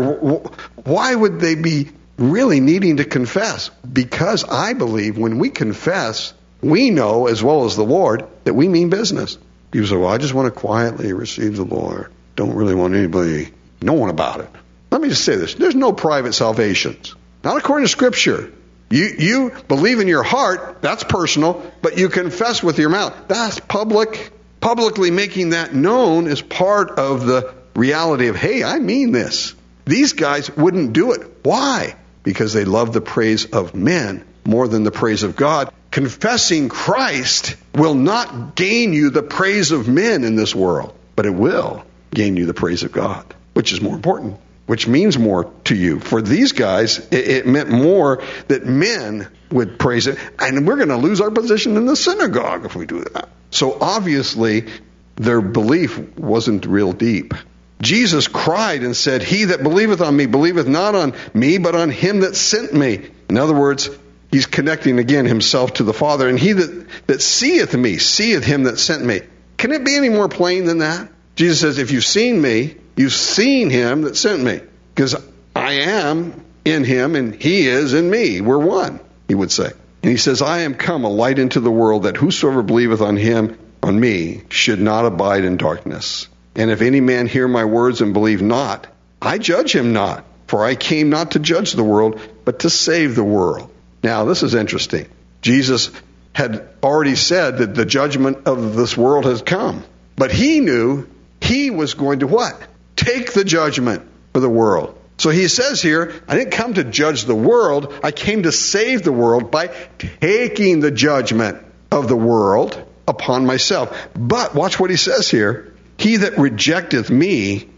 Speaker 1: why would they be really needing to confess? Because I believe when we confess, we know, as well as the Lord, that we mean business. People say, well, I just want to quietly receive the Lord. Don't really want anybody knowing about it. Let me just say this. There's no private salvations. Not according to Scripture. You believe in your heart, that's personal, but you confess with your mouth. That's public. Publicly making that known is part of the reality of, hey, I mean this. These guys wouldn't do it. Why? Because they love the praise of men more than the praise of God. Confessing Christ will not gain you the praise of men in this world, but it will gain you the praise of God, which is more important, which means more to you. For these guys, it meant more that men would praise it, and we're going to lose our position in the synagogue if we do that. So obviously, their belief wasn't real deep. Jesus cried and said, he that believeth on me believeth not on me, but on him that sent me. In other words, he's connecting again himself to the Father. And he that seeth me, seeth him that sent me. Can it be any more plain than that? Jesus says, if you've seen me, you've seen him that sent me. Because I am in him and he is in me. We're one, he would say. And he says, I am come a light into the world, that whosoever believeth on him, on me, should not abide in darkness. And if any man hear my words and believe not, I judge him not. For I came not to judge the world, but to save the world. Now, this is interesting. Jesus had already said that the judgment of this world has come. But he knew he was going to what? Take the judgment for the world. So he says here, I didn't come to judge the world. I came to save the world by taking the judgment of the world upon myself. But watch what he says here. He that rejecteth me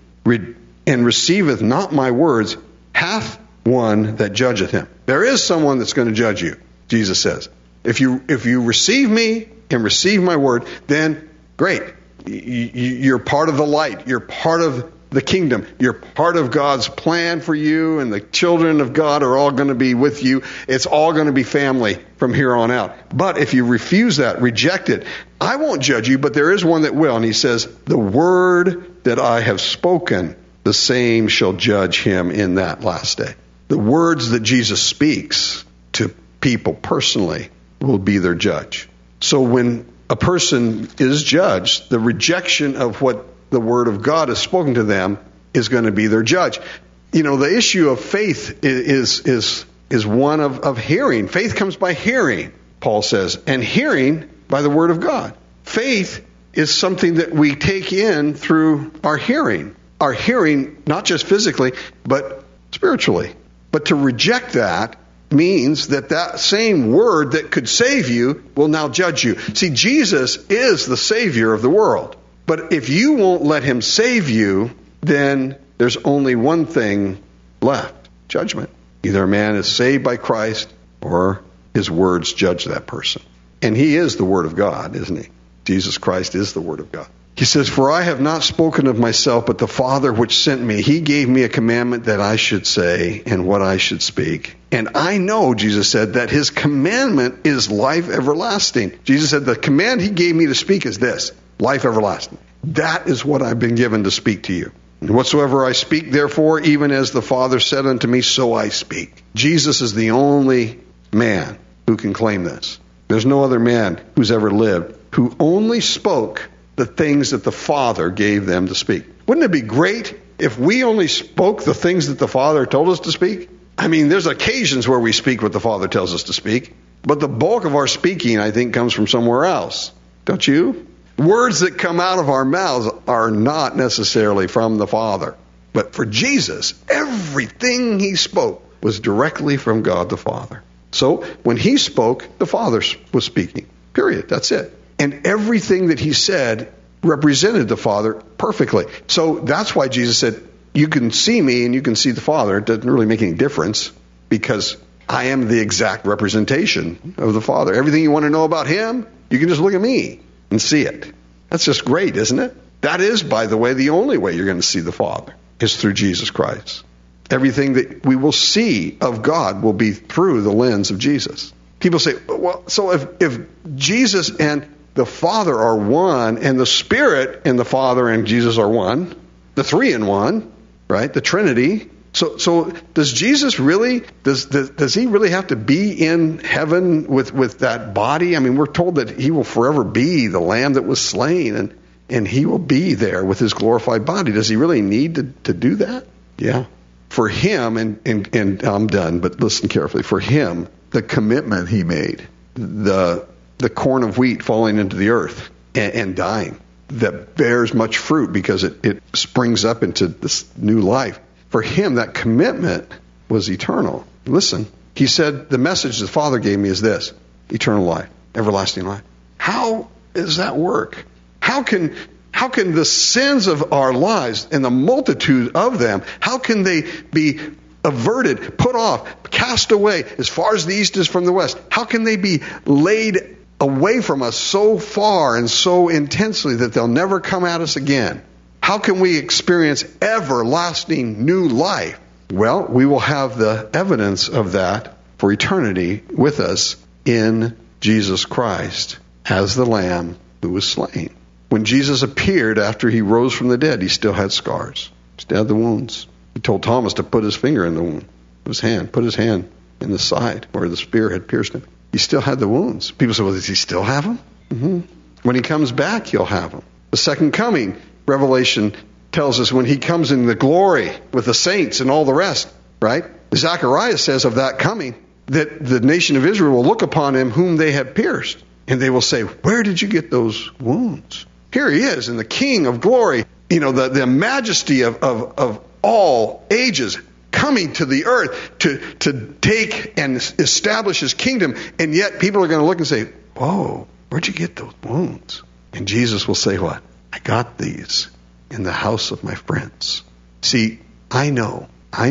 Speaker 1: and receiveth not my words hath one that judgeth him. There is someone that's going to judge you, Jesus says. If you receive me and receive my word, then great. You're part of the light. You're part of the kingdom. You're part of God's plan for you, and the children of God are all going to be with you. It's all going to be family from here on out. But if you refuse that, reject it, I won't judge you, but there is one that will. And he says, the word that I have spoken, the same shall judge him in that last day. The words that Jesus speaks to people personally will be their judge. So when a person is judged, the rejection of what the word of God has spoken to them is going to be their judge. You know, the issue of faith is one of hearing. Faith comes by hearing, Paul says, and hearing by the word of God. Faith is something that we take in through our hearing. Our hearing, not just physically, but spiritually. But to reject that means that same word that could save you will now judge you. See, Jesus is the Savior of the world. But if you won't let him save you, then there's only one thing left: judgment. Either a man is saved by Christ or his words judge that person. And he is the Word of God, isn't he? Jesus Christ is the Word of God. He says, for I have not spoken of myself, but the Father which sent me, he gave me a commandment that I should say and what I should speak. And I know, Jesus said, that his commandment is life everlasting. Jesus said, the command he gave me to speak is this: life everlasting. That is what I've been given to speak to you. And whatsoever I speak, therefore, even as the Father said unto me, so I speak. Jesus is the only man who can claim this. There's no other man who's ever lived who only spoke the things that the Father gave them to speak. Wouldn't it be great if we only spoke the things that the Father told us to speak? I mean, there's occasions where we speak what the Father tells us to speak, but the bulk of our speaking, I think, comes from somewhere else. Don't you? Words that come out of our mouths are not necessarily from the Father. But for Jesus, everything he spoke was directly from God the Father. So when he spoke, the Father was speaking. Period. That's it. And everything that he said represented the Father perfectly. So that's why Jesus said, you can see me and you can see the Father. It doesn't really make any difference because I am the exact representation of the Father. Everything you want to know about him, you can just look at me and see it. That's just great, isn't it? That is, by the way, the only way you're going to see the Father is through Jesus Christ. Everything that we will see of God will be through the lens of Jesus. People say, well, so if Jesus and the Father are one, and the Spirit and the Father and Jesus are one, the three in one, right? The Trinity. So does Jesus really, does he really have to be in heaven with that body? I mean, we're told that he will forever be the Lamb that was slain, and he will be there with his glorified body. Does he really need to do that? Yeah. For him, and I'm done, but listen carefully. For him, the commitment he made, the corn of wheat falling into the earth and dying, that bears much fruit because it springs up into this new life. For him, that commitment was eternal. Listen, he said, the message the Father gave me is this: eternal life, everlasting life. How does that work? How can the sins of our lives and the multitude of them, how can they be averted, put off, cast away as far as the east is from the west? How can they be laid away from us so far and so intensely that they'll never come at us again? How can we experience everlasting new life? Well, we will have the evidence of that for eternity with us in Jesus Christ as the Lamb who was slain. When Jesus appeared after he rose from the dead, he still had scars. He still had the wounds. He told Thomas to put his finger in the wound, his hand, put his hand in the side where the spear had pierced him. He still had the wounds. People say, well, does he still have them? Mm-hmm. When he comes back, he'll have them. The second coming, Revelation tells us when he comes in the glory with the saints and all the rest, right? Zechariah says of that coming that the nation of Israel will look upon him whom they had pierced. And they will say, where did you get those wounds? Here he is, in the King of glory, the majesty of all ages, coming to the earth to take and establish his kingdom. And yet people are going to look and say, whoa, where'd you get those wounds? And Jesus will say what? I got these in the house of my friends. See, I know I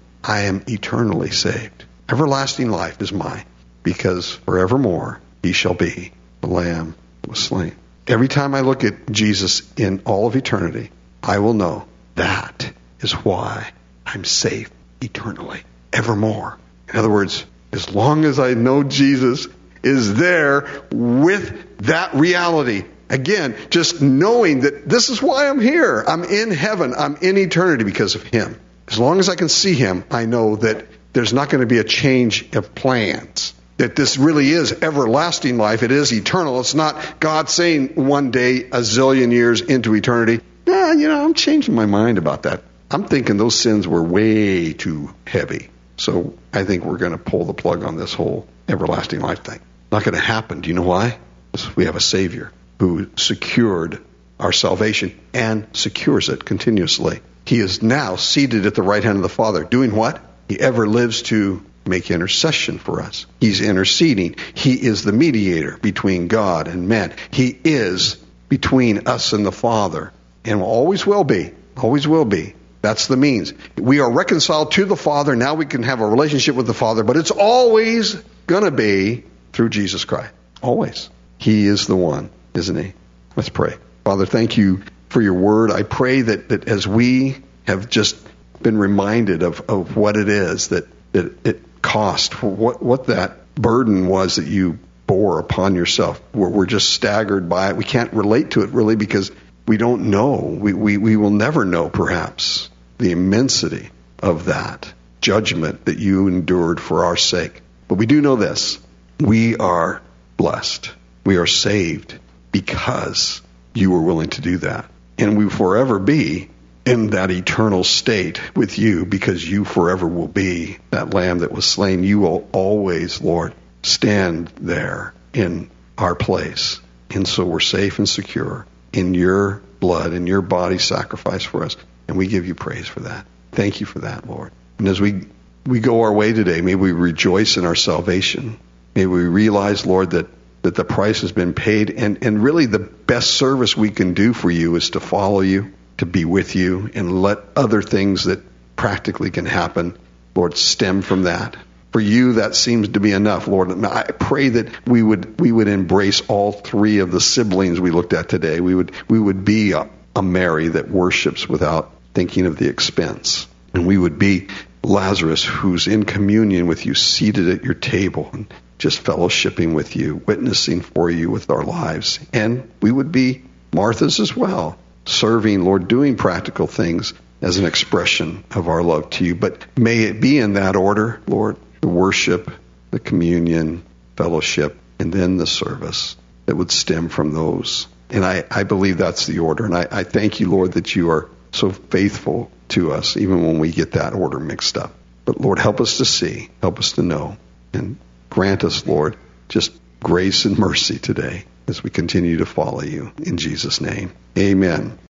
Speaker 1: am eternally saved. Everlasting life is mine, because forevermore he shall be the Lamb who was slain. Every time I look at Jesus in all of eternity, I will know that is why I'm safe eternally, evermore. In other words, as long as I know Jesus is there with that reality, again, just knowing that this is why I'm here. I'm in heaven. I'm in eternity because of him. As long as I can see him, I know that there's not going to be a change of plans. That this really is everlasting life. It is eternal. It's not God saying one day, a zillion years into eternity, I'm changing my mind about that. I'm thinking those sins were way too heavy. So I think we're going to pull the plug on this whole everlasting life thing. Not going to happen. Do you know why? Because we have a Savior who secured our salvation and secures it continuously. He is now seated at the right hand of the Father. Doing what? He ever lives to make intercession for us. He's interceding. He is the mediator between God and man. He is between us and the Father, and always will be. Always will be. That's the means. We are reconciled to the Father. Now we can have a relationship with the Father, but it's always going to be through Jesus Christ. Always. He is the one, isn't he? Let's pray. Father, thank you for your word. I pray that as we have just been reminded of what it is that it cost, what that burden was that you bore upon yourself. We're just staggered by it. We can't relate to it really because we don't know. We will never know, perhaps, the immensity of that judgment that you endured for our sake. But we do know this. We are blessed. We are saved because you were willing to do that. And we will forever be in that eternal state with you, because you forever will be that lamb that was slain. You will always, Lord, stand there in our place. And so we're safe and secure in your blood, in your body sacrifice for us. And we give you praise for that. Thank you for that, Lord. And as we go our way today, may we rejoice in our salvation. May we realize, Lord, that the price has been paid. And really the best service we can do for you is to follow you, to be with you, and let other things that practically can happen, Lord, stem from that. For you, that seems to be enough, Lord. And I pray that we would embrace all three of the siblings we looked at today. We would be a Mary that worships without thinking of the expense. And we would be Lazarus, who's in communion with you, seated at your table, and just fellowshipping with you, witnessing for you with our lives. And we would be Marthas as well, serving, Lord, doing practical things as an expression of our love to you. But may it be in that order, Lord, the worship, the communion, fellowship, and then the service that would stem from those. And I believe that's the order. And I thank you, Lord, that you are so faithful to us, even when we get that order mixed up. But Lord, help us to see, help us to know, and grant us, Lord, just grace and mercy today as we continue to follow you. In Jesus' name, amen.